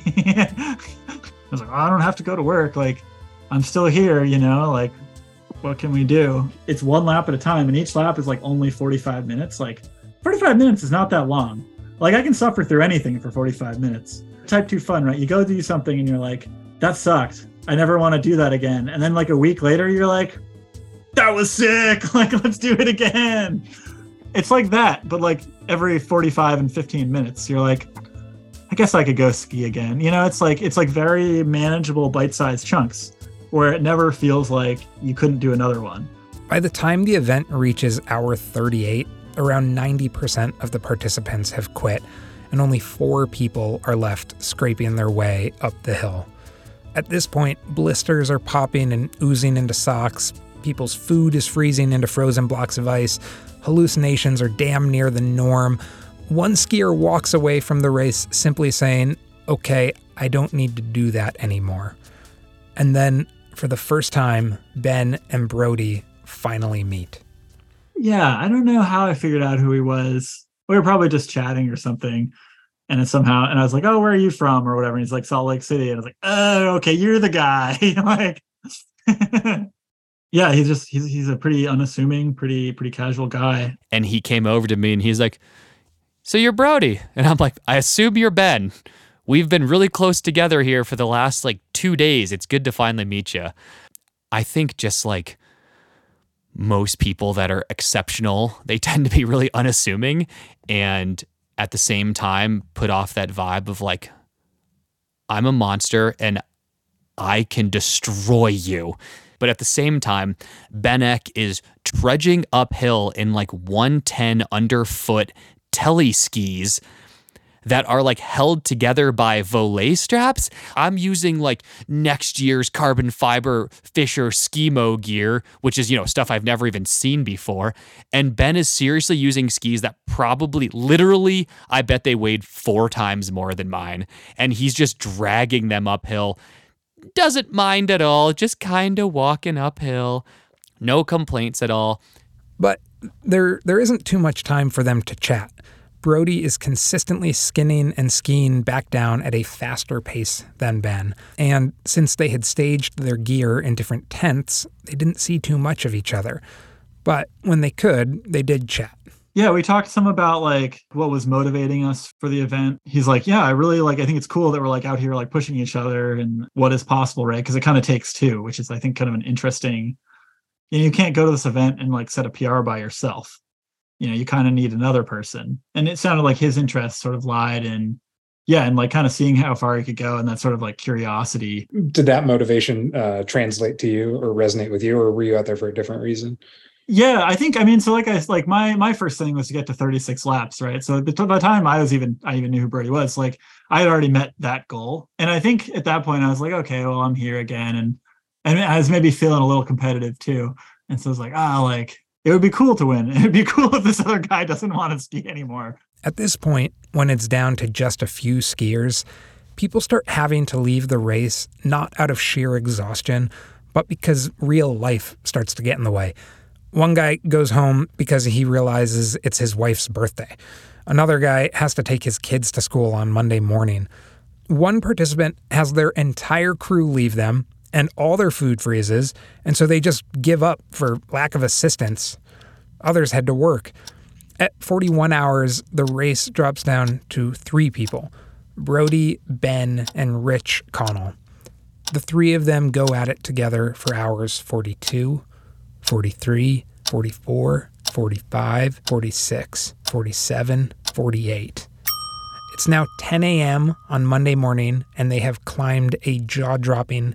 I was like, I don't have to go to work. Like, I'm still here, like, what can we do? It's one lap at a time, and each lap is like only 45 minutes. Like, 45 minutes is not that long. Like, I can suffer through anything for 45 minutes. Type 2 fun, right? You go do something and you're like, that sucked. I never want to do that again. And then like a week later, you're like, that was sick. Like, let's do it again. It's like that, but like every 45 and 15 minutes, you're like, I guess I could go ski again. It's like very manageable bite-sized chunks where it never feels like you couldn't do another one. By the time the event reaches hour 38, around 90% of the participants have quit, and only 4 people are left scraping their way up the hill. At this point, blisters are popping and oozing into socks, people's food is freezing into frozen blocks of ice, hallucinations are damn near the norm. One skier walks away from the race simply saying, okay, I don't need to do that anymore. And then, for the first time, Ben and Brody finally meet. Yeah, I don't know how I figured out who he was. We were probably just chatting or something. And I was like, oh, where are you from? Or whatever. And he's like, Salt Lake City. And I was like, oh, okay, you're the guy. Like, yeah, he's a pretty unassuming, pretty casual guy. And he came over to me and he's like, so you're Brody. And I'm like, I assume you're Ben. We've been really close together here for the last like 2 days. It's good to finally meet you. I think just like most people that are exceptional, they tend to be really unassuming and at the same time put off that vibe of like, I'm a monster and I can destroy you. But at the same time, Ben Eck is trudging uphill in like 110 underfoot tele skis that are like held together by volet straps. I'm using like next year's carbon fiber Fisher Skimo gear, which is, stuff I've never even seen before. And Ben is seriously using skis that probably literally, I bet they weighed 4 times more than mine. And he's just dragging them uphill. Doesn't mind at all, just kind of walking uphill. No complaints at all. But there isn't too much time for them to chat. Brody is consistently skinning and skiing back down at a faster pace than Ben. And since they had staged their gear in different tents, they didn't see too much of each other. But when they could, they did chat. Yeah, we talked some about like what was motivating us for the event. He's like, yeah, I think it's cool that we're like out here like pushing each other and what is possible, right? Because it kind of takes 2, which is I think kind of an interesting, you can't go to this event and like set a PR by yourself. You kind of need another person. And it sounded like his interest sort of lied in, and like kind of seeing how far he could go and that sort of like curiosity. Did that motivation translate to you or resonate with you, or were you out there for a different reason? Yeah, so like my first thing was to get to 36 laps, right? So by the time I even knew who Brody was, like I had already met that goal. And I think at that point I was like, okay, well, I'm here again. And I was maybe feeling a little competitive too. And so I was like, like, it would be cool to win. It'd be cool if this other guy doesn't want to ski anymore. At this point, when it's down to just a few skiers, people start having to leave the race not out of sheer exhaustion, but because real life starts to get in the way. One guy goes home because he realizes it's his wife's birthday. Another guy has to take his kids to school on Monday morning. One participant has their entire crew leave them, and all their food freezes, and so they just give up for lack of assistance. Others head to work. At 41 hours, the race drops down to 3 people, Brody, Ben, and Rich Connell. The three of them go at it together for hours 42, 43, 44, 45, 46, 47, 48. It's now 10 a.m. on Monday morning, and they have climbed a jaw-dropping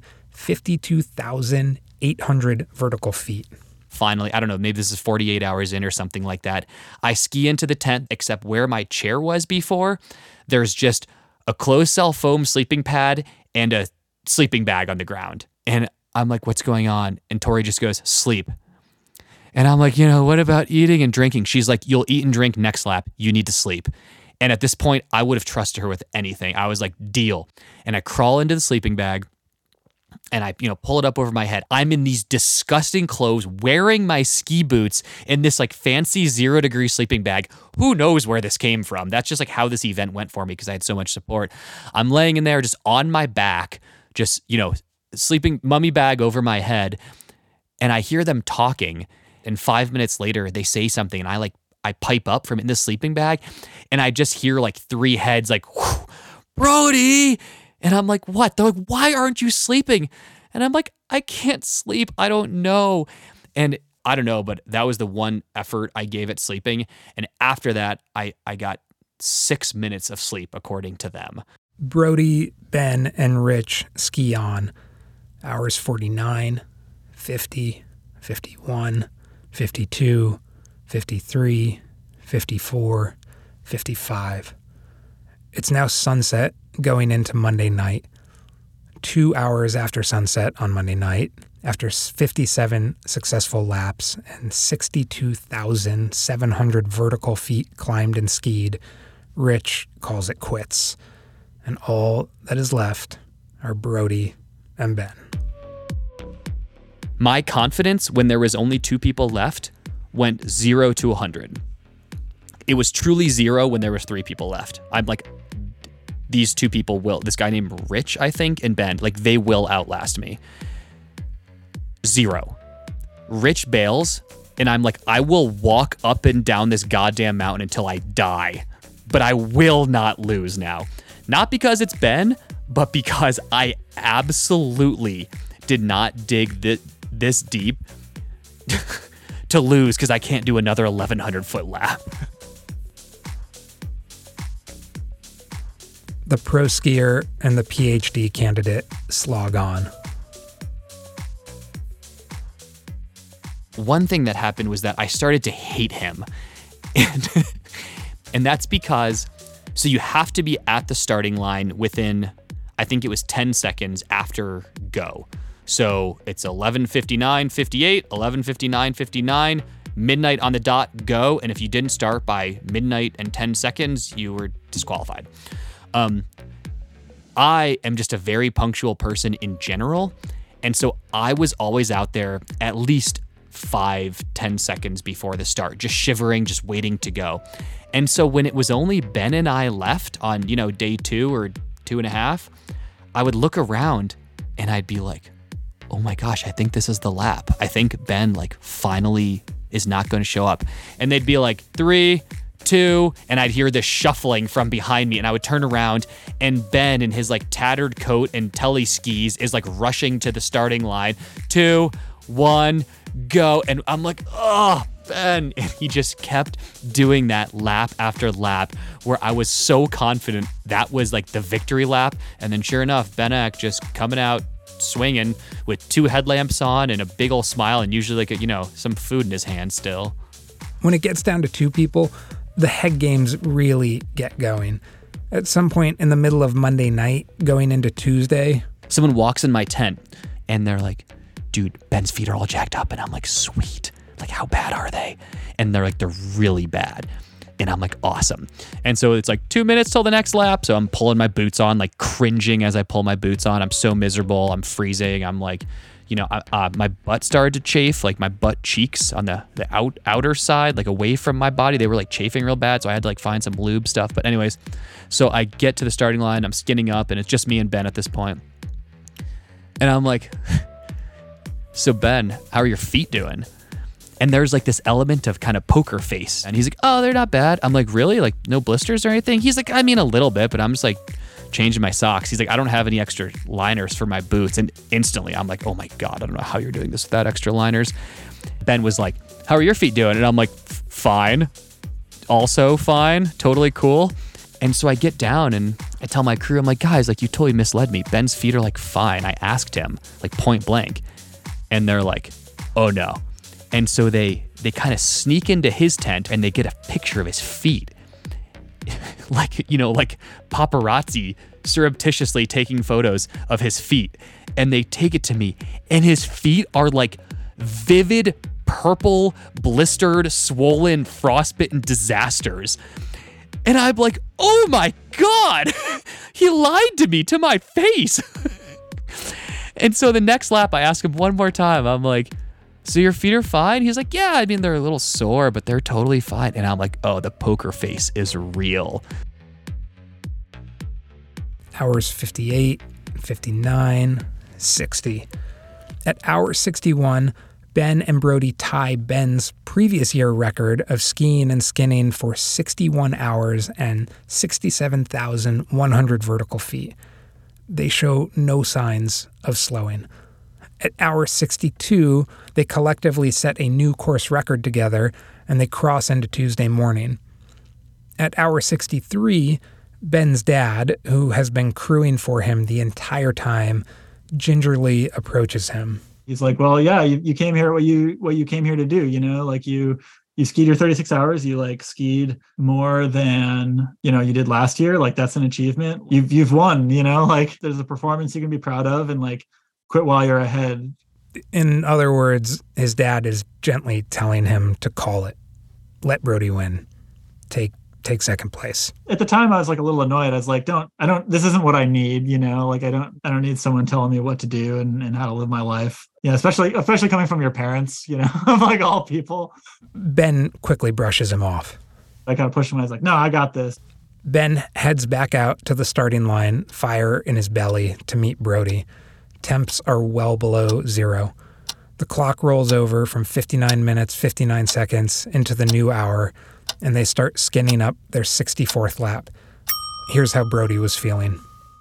52,800 vertical feet. Finally, I don't know, maybe this is 48 hours in or something like that. I ski into the tent, except where my chair was before, there's just a closed-cell foam sleeping pad and a sleeping bag on the ground. And I'm like, what's going on? And Tori just goes, sleep. And I'm like, what about eating and drinking? She's like, you'll eat and drink next lap. You need to sleep. And at this point, I would have trusted her with anything. I was like, deal. And I crawl into the sleeping bag and I, pull it up over my head. I'm in these disgusting clothes, wearing my ski boots in this like fancy 0-degree sleeping bag. Who knows where this came from? That's just like how this event went for me because I had so much support. I'm laying in there just on my back, just, sleeping mummy bag over my head. And I hear them talking. And 5 minutes later, they say something. And I pipe up from in the sleeping bag. And I just hear like three heads like, Brody. And I'm like, what? They're like, why aren't you sleeping? And I'm like, I can't sleep. I don't know. And I don't know, but that was the one effort I gave at sleeping. And after that, I got 6 minutes of sleep, according to them. Brody, Ben, and Rich ski on. Hours 49, 50, 51, 52, 53, 54, 55. It's now sunset going into Monday night. 2 hours after sunset on Monday night, after 57 successful laps and 62,700 vertical feet climbed and skied, Rich calls it quits. And all that is left are Brody and Ben. My confidence when there was only 2 people left went 0 to 100. It was truly 0 when there was 3 people left. I'm like, these 2 people will, this guy named Rich, I think, and Ben, like they will outlast me. 0. Rich bails, and I'm like, I will walk up and down this goddamn mountain until I die, but I will not lose now. Not because it's Ben, but because I absolutely did not dig this deep to lose because I can't do another 1,100 foot lap. The pro skier and the PhD candidate slog on. One thing that happened was that I started to hate him. And that's because, so you have to be at the starting line within, I think it was 10 seconds after go. So it's 11:59:58, 11:59:59, midnight on the dot, go. And if you didn't start by midnight and 10 seconds, you were disqualified. I am just a very punctual person in general. And so I was always out there at least 5-10 seconds before the start, just shivering, just waiting to go. And so when it was only Ben and I left on, day 2 or 2.5, I would look around and I'd be like, oh my gosh, I think this is the lap. I think Ben finally is not going to show up. And they'd be like 3, 2, and I'd hear this shuffling from behind me, and I would turn around, and Ben in his tattered coat and tele skis is rushing to the starting line. 2, 1, go. And I'm like, oh, Ben. And he just kept doing that lap after lap where I was so confident that was the victory lap. And then sure enough, Benak just coming out swinging with 2 headlamps on and a big old smile and usually some food in his hand still. When it gets down to 2 people, the head games really get going. At some point in the middle of Monday night, going into Tuesday, someone walks in my tent and they're like, dude, Ben's feet are all jacked up. And I'm like, sweet. How bad are they? And they're they're really bad. And I'm like, awesome. And so it's 2 minutes till the next lap. So I'm pulling my boots on, cringing as I pull my boots on. I'm so miserable. I'm freezing. I'm my butt started to chafe, my butt cheeks on the outer side, away from my body. They were chafing real bad. So I had to find some lube stuff. But anyways, so I get to the starting line. I'm skinning up and it's just me and Ben at this point. And I'm like, so Ben, how are your feet doing? And there's this element of kind of poker face. And he's like, oh, they're not bad. I'm like, really? No blisters or anything? He's like, I mean, a little bit, but I'm just changing my socks. He's like, I don't have any extra liners for my boots. And instantly I'm like, oh my God, I don't know how you're doing this without extra liners. Ben was like, how are your feet doing? And I'm like, fine. Also fine. Totally cool. And so I get down and I tell my crew, I'm like, guys, like you totally misled me. Ben's feet are like fine. I asked him like point blank. And they're like, oh no. And so they kind of sneak into his tent and they get a picture of his feet. like, you know, like paparazzi surreptitiously taking photos of his feet. And they take it to me and his feet are like vivid purple, blistered, swollen, frostbitten disasters. And I'm like, oh my God, he lied to me to my face. And so the next lap, I ask him one more time. I'm like, so your feet are fine? He's like, yeah, I mean, they're a little sore, but they're totally fine. And I'm like, oh, the poker face is real. Hours 58, 59, 60. At hour 61, Ben and Brody tie Ben's previous year record of skiing and skinning for 61 hours and 67,100 vertical feet. They show no signs of slowing. At hour 62, they collectively set a new course record together, and they cross into Tuesday morning. At hour 63, Ben's dad, who has been crewing for him the entire time, gingerly approaches him. He's like, well, yeah, you came here, what you came here to do, you know, like you skied your 36 hours, you like skied more than, you know, you did last year. Like that's an achievement. You've won, you know, like there's a performance you can be proud of and like quit while you're ahead. In other words, his dad is gently telling him to call it. Let Brody win. Take second place. At the time I was like a little annoyed. I was like, this isn't what I need, you know, like I don't need someone telling me what to do and how to live my life. Yeah, especially coming from your parents, you know, of like all people. Ben quickly brushes him off. I kind of pushed him. I was like, no, I got this. Ben heads back out to the starting line, fire in his belly, to meet Brody. Temps are well below zero. The clock rolls over from 59 minutes, 59 seconds into the new hour, and they start skinning up their 64th lap. Here's how Brody was feeling.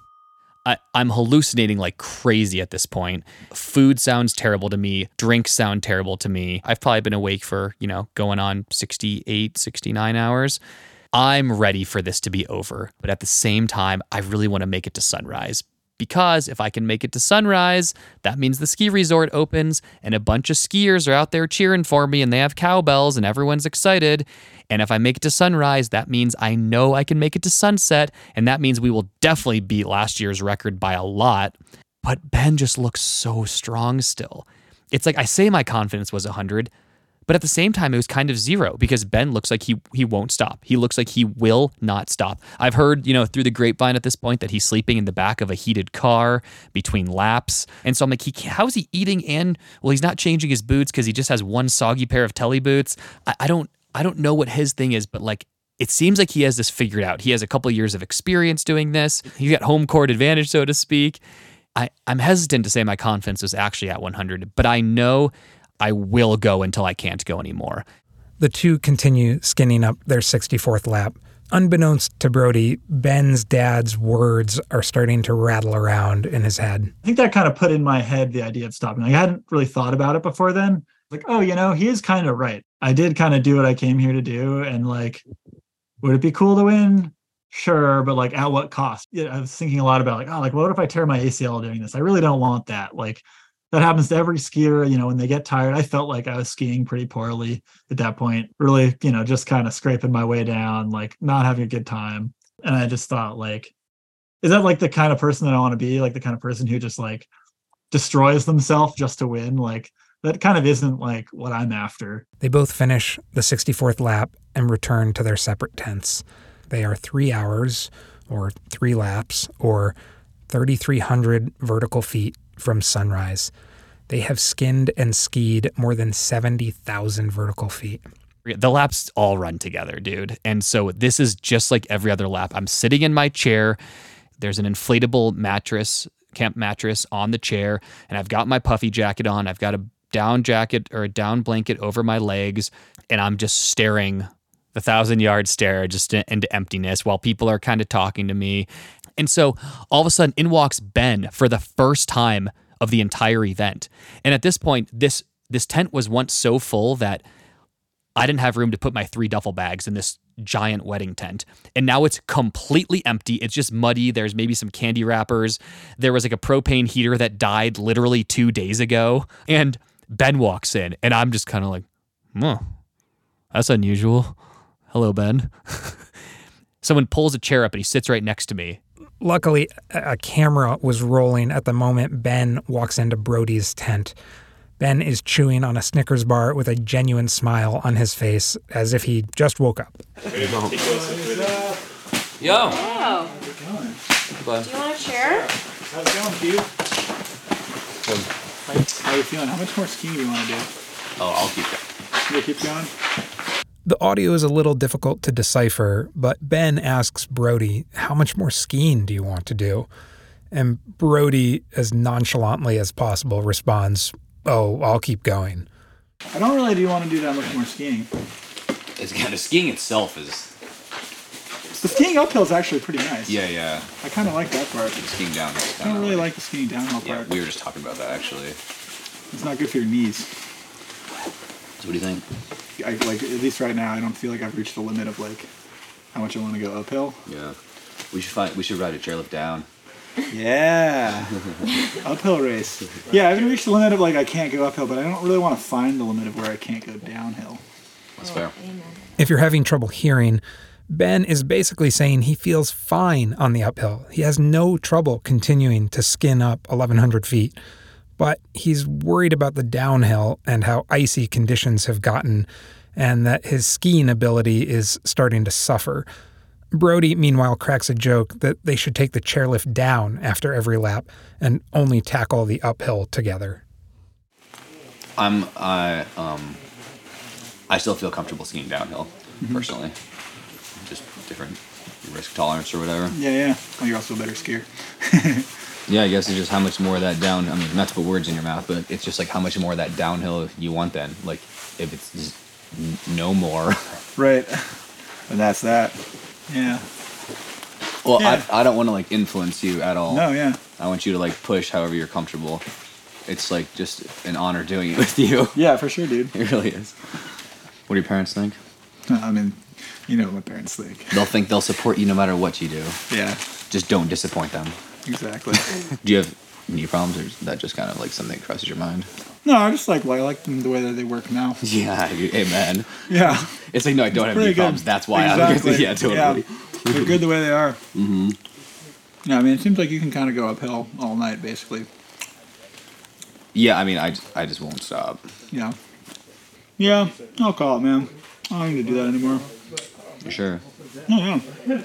I'm hallucinating like crazy at this point. Food sounds terrible to me. Drinks sound terrible to me. I've probably been awake for, you know, going on 68, 69 hours. I'm ready for this to be over. But at the same time, I really want to make it to sunrise. Because if I can make it to sunrise, that means the ski resort opens and a bunch of skiers are out there cheering for me and they have cowbells and everyone's excited. And if I make it to sunrise, that means I know I can make it to sunset. And that means we will definitely beat last year's record by a lot. But Ben just looks so strong still. It's like I say my confidence was 100, but at the same time, it was kind of 0 because Ben looks like he won't stop. He looks like he will not stop. I've heard, you know, through the grapevine at this point that he's sleeping in the back of a heated car between laps. And so I'm like, how is he eating? And well, he's not changing his boots because he just has one soggy pair of Telly boots. I don't know what his thing is, but like, it seems like he has this figured out. He has a couple of years of experience doing this. He's got home court advantage, so to speak. I'm hesitant to say my confidence was actually at 100, but I know I will go until I can't go anymore. The two continue skinning up their 64th lap. Unbeknownst to Brody, Ben's dad's words are starting to rattle around in his head. I think that kind of put in my head the idea of stopping. Like I hadn't really thought about it before then. Like, oh, you know, he is kind of right. I did kind of do what I came here to do. And like, would it be cool to win? Sure. But like, at what cost? Yeah, I was thinking a lot about like, oh, like, what if I tear my ACL doing this? I really don't want that. Like, that happens to every skier, you know, when they get tired. I felt like I was skiing pretty poorly at that point, really, you know, just kind of scraping my way down, like not having a good time. And I just thought like, is that like the kind of person that I want to be? Like the kind of person who just like destroys themselves just to win? Like that kind of isn't like what I'm after. They both finish the 64th lap and return to their separate tents. They are 3 hours or 3 laps or 3,300 vertical feet from sunrise. They have skinned and skied more than 70,000 vertical feet. The laps all run together, dude. And so this is just like every other lap. I'm sitting in my chair. There's an inflatable mattress, camp mattress on the chair, and I've got my puffy jacket on. I've got a down jacket or a down blanket over my legs, and I'm just staring the 1,000-yard stare just into emptiness while people are kind of talking to me. And so all of a sudden in walks Ben for the first time of the entire event. And at this point, this tent was once so full that I didn't have room to put my 3 duffel bags in this giant wedding tent. And now it's completely empty. It's just muddy. There's maybe some candy wrappers. There was like a propane heater that died literally 2 days ago. And Ben walks in and I'm just kind of like, that's unusual. Hello, Ben. Someone pulls a chair up and he sits right next to me. Luckily, a camera was rolling at the moment Ben walks into Brody's tent. Ben is chewing on a Snickers bar with a genuine smile on his face, as if he just woke up. Yo. Wow. Do you want a chair? How's it going, Hugh? How are you feeling? How much more skiing do you want to do? Oh, I'll keep going. You keep going? The audio is a little difficult to decipher, but Ben asks Brody, how much more skiing do you want to do? And Brody, as nonchalantly as possible, responds, oh, I'll keep going. I don't really do want to do that much more skiing. It's kind of skiing itself is. The skiing uphill is actually pretty nice. Yeah. I kind of like that part. The skiing down. I don't really like the skiing downhill part. We were just talking about that actually. It's not good for your knees. So what do you think? Like at least right now, I don't feel like I've reached the limit of like how much I want to go uphill. Yeah. We should ride a chairlift down. Yeah. Uphill race. Yeah, I haven't reached the limit of like I can't go uphill, but I don't really want to find the limit of where I can't go downhill. That's fair. If you're having trouble hearing, Ben is basically saying he feels fine on the uphill. He has no trouble continuing to skin up 1,100 feet. But he's worried about the downhill and how icy conditions have gotten, and that his skiing ability is starting to suffer. Brody, meanwhile, cracks a joke that they should take the chairlift down after every lap and only tackle the uphill together. I still feel comfortable skiing downhill, personally. Just different risk tolerance or whatever. Yeah. Well, you're also a better skier. Yeah, I guess it's just how much more of that down. I mean, not to put words in your mouth, but it's just like how much more of that downhill you want then. Like, if it's just no more. Right. And that's that. Yeah. Well, Yeah. I don't want to like influence you at all. No, yeah. I want you to like push however you're comfortable. It's like just an honor doing it with you. Yeah, for sure, dude. It really is. What do your parents think? I mean, you know what my parents think. They'll think they'll support you no matter what you do. Yeah. Just don't disappoint them. Exactly. Do you have knee problems, or is that just kind of like something that crosses your mind? No, I just like them the way that they work now. Yeah, amen. Yeah. It's like, no, I don't have knee Pretty good. problems. That's why Exactly. Yeah, totally. Yeah. They're good the way they are. Mm-hmm. Yeah, I mean, it seems like you can kind of go uphill all night, basically. Yeah, I mean, I just won't stop. Yeah. Yeah, I'll call it, man. I don't need to do that anymore. For sure. Oh, yeah.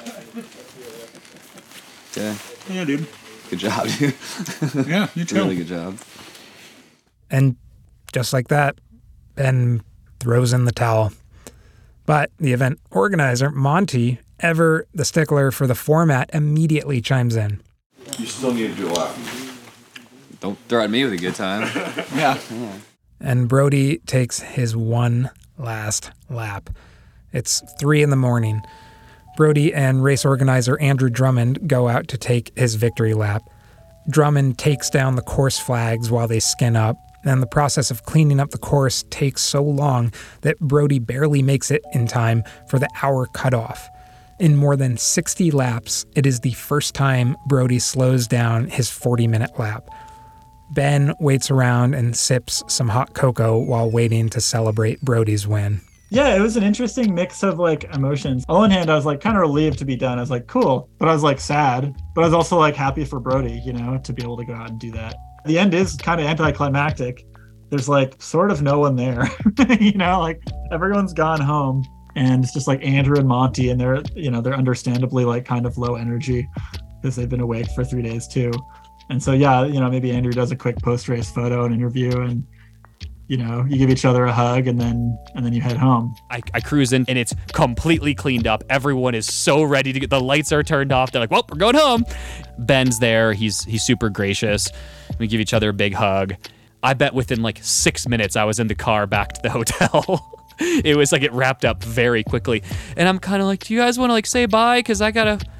Yeah. Yeah, dude. Good job, dude. Yeah, you too. Really good job. And just like that, Ben throws in the towel. But the event organizer, Monty, ever the stickler for the format, immediately chimes in. You still need to do a lap. Don't throw at me with a good time. Yeah. And Brody takes his one last lap. It's 3 a.m. Brody and race organizer Andrew Drummond go out to take his victory lap. Drummond takes down the course flags while they skin up, and the process of cleaning up the course takes so long that Brody barely makes it in time for the hour cutoff. In more than 60 laps, it is the first time Brody slows down his 40-minute lap. Ben waits around and sips some hot cocoa while waiting to celebrate Brody's win. Yeah, it was an interesting mix of like emotions. On one hand, I was like kind of relieved to be done. I was like, cool. But I was like sad. But I was also like happy for Brody, you know, to be able to go out and do that. The end is kind of anticlimactic. There's like sort of no one there, you know, like everyone's gone home. And it's just like Andrew and Monty, and they're understandably like kind of low energy because they've been awake for 3 days too. And so, yeah, you know, maybe Andrew does a quick post-race photo and interview, and you know, you give each other a hug, and then you head home. I cruise in, and it's completely cleaned up. Everyone is so ready to get. The lights are turned off. They're like, well, we're going home. Ben's there. He's super gracious. We give each other a big hug. I bet within like 6 minutes, I was in the car back to the hotel. It was like it wrapped up very quickly. And I'm kind of like, do you guys want to like say bye? Because I gotta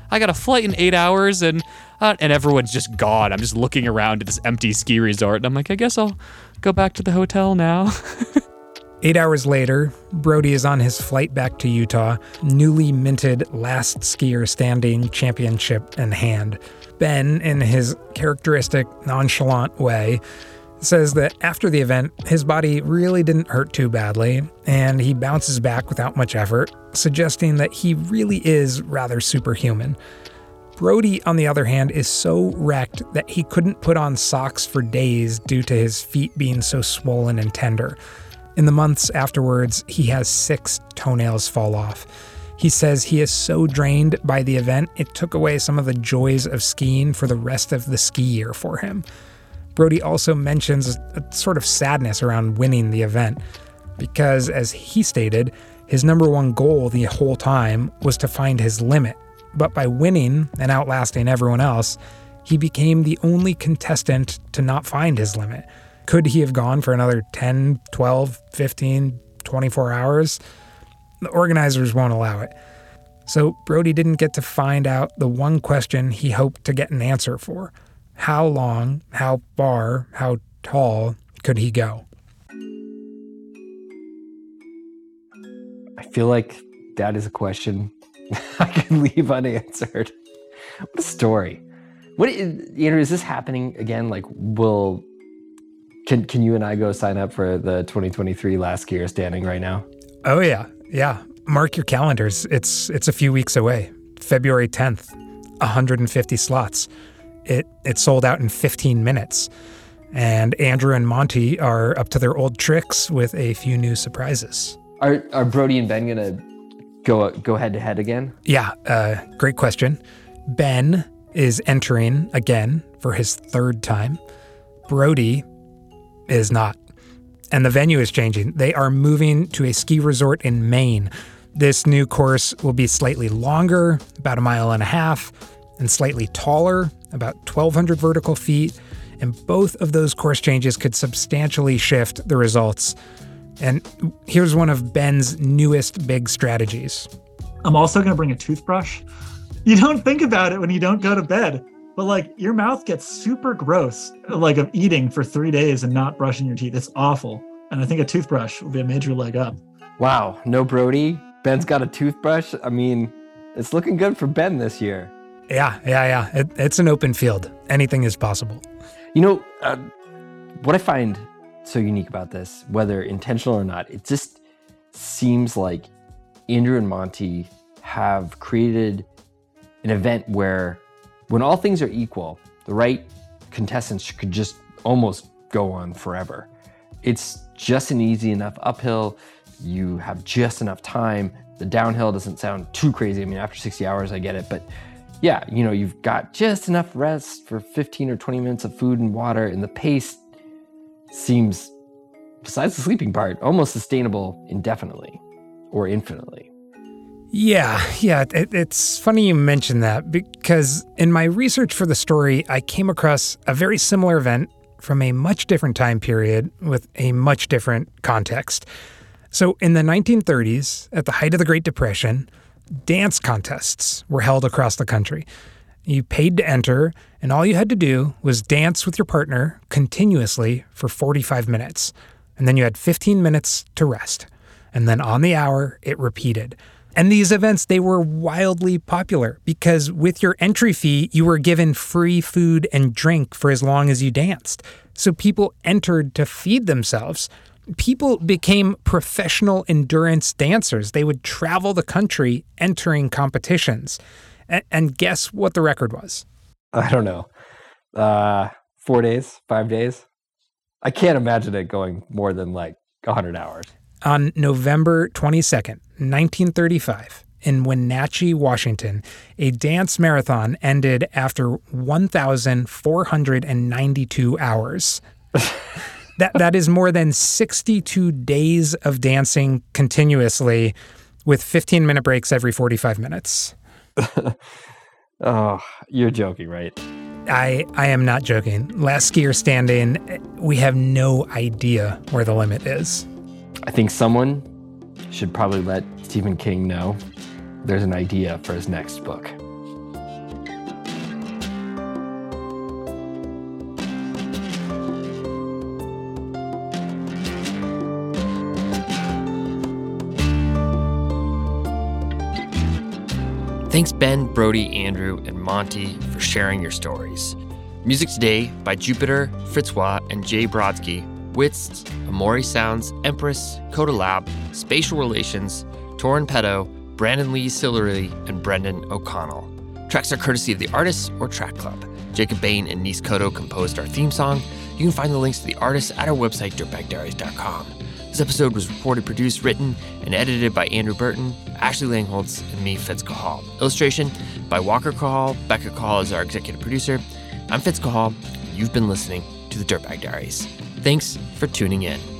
I got a flight in 8 hours, and everyone's just gone. I'm just looking around at this empty ski resort, and I'm like, I guess I'll go back to the hotel now. 8 hours later, Brody is on his flight back to Utah, newly minted last skier standing championship in hand. Ben, in his characteristic nonchalant way, says that after the event, his body really didn't hurt too badly, and he bounces back without much effort, suggesting that he really is rather superhuman. Brody, on the other hand, is so wrecked that he couldn't put on socks for days due to his feet being so swollen and tender. In the months afterwards, he has 6 toenails fall off. He says he is so drained by the event, it took away some of the joys of skiing for the rest of the ski year for him. Brody also mentions a sort of sadness around winning the event, because, as he stated, his number one goal the whole time was to find his limit. But by winning and outlasting everyone else, he became the only contestant to not find his limit. Could he have gone for another 10, 12, 15, 24 hours? The organizers won't allow it. So Brody didn't get to find out the one question he hoped to get an answer for. How long, how far, how tall could he go? I feel like that is a question I can leave unanswered. What a story. Andrew, is this happening again? Like, can you and I go sign up for the 2023 Last Skier Standing right now? Oh, yeah. Yeah. Mark your calendars. It's a few weeks away. February 10th, 150 slots. It sold out in 15 minutes. And Andrew and Monty are up to their old tricks with a few new surprises. Are Brody and Ben gonna go head to head again? Yeah, great question. Ben is entering again for his 3rd time. Brody is not. And the venue is changing. They are moving to a ski resort in Maine. This new course will be slightly longer, about 1.5 miles, and slightly taller, about 1,200 vertical feet. And both of those course changes could substantially shift the results. And here's one of Ben's newest big strategies. I'm also going to bring a toothbrush. You don't think about it when you don't go to bed, but like your mouth gets super gross, like of eating for 3 days and not brushing your teeth. It's awful. And I think a toothbrush will be a major leg up. Wow. No Brody. Ben's got a toothbrush. I mean, it's looking good for Ben this year. Yeah. It's an open field. Anything is possible. You know, what I find so unique about this, whether intentional or not, it just seems like Andrew and Monty have created an event where when all things are equal, the right contestants could just almost go on forever. It's just an easy enough uphill. You have just enough time. The downhill doesn't sound too crazy. I mean, after 60 hours, I get it. But yeah, you know, you've got just enough rest for 15 or 20 minutes of food and water. And the pace seems, besides the sleeping part, almost sustainable indefinitely or infinitely. Yeah. It's funny you mention that, because in my research for the story, I came across a very similar event from a much different time period with a much different context. So in the 1930s, at the height of the Great Depression, dance contests were held across the country. You paid to enter, and all you had to do was dance with your partner continuously for 45 minutes. And then you had 15 minutes to rest. And then on the hour, it repeated. And these events, they were wildly popular because with your entry fee, you were given free food and drink for as long as you danced. So people entered to feed themselves. People became professional endurance dancers. They would travel the country entering competitions. And guess what the record was? I don't know. 4 days, 5 days? I can't imagine it going more than like 100 hours. On November 22nd, 1935, in Wenatchee, Washington, a dance marathon ended after 1,492 hours. That is more than 62 days of dancing continuously with 15-minute breaks every 45 minutes. Oh, you're joking, right? I am not joking. Last skier standing, we have no idea where the limit is. I think someone should probably let Stephen King know there's an idea for his next book. Thanks Ben, Brody, Andrew, and Monty for sharing your stories. Music today by Jupiter, Fritzwa, and Jay Brodsky, Wits, Amori Sounds, Empress, Coda Lab, Spatial Relations, Torin Pedo, Brandon Lee Sillery, and Brendan O'Connell. Tracks are courtesy of the artists or Track Club. Jacob Bain and Nis Koto composed our theme song. You can find the links to the artists at our website, dirtbagdiaries.com. This episode was reported, produced, written, and edited by Andrew Burton, Ashley Langholtz, and me, Fitz Cahall. Illustration by Walker Cahall. Becca Cahall is our executive producer. I'm Fitz Cahall. You've been listening to the Dirtbag Diaries. Thanks for tuning in.